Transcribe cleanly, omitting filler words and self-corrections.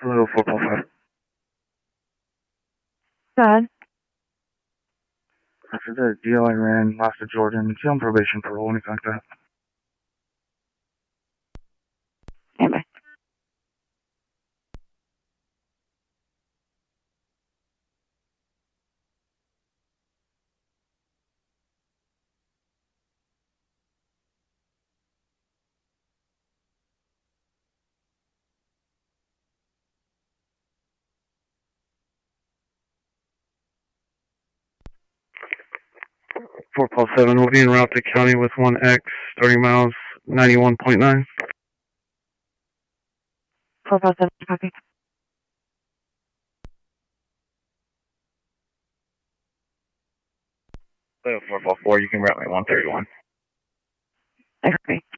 Hello, 455. Go ahead. After the deal I ran, lost to Jordan, is he on probation, parole, anything like that? Anyway. Four Paul 7 will be en route to county with 1X, 30 miles, 91.9. 457, copy. Hello, 444, you can route me 131. I agree.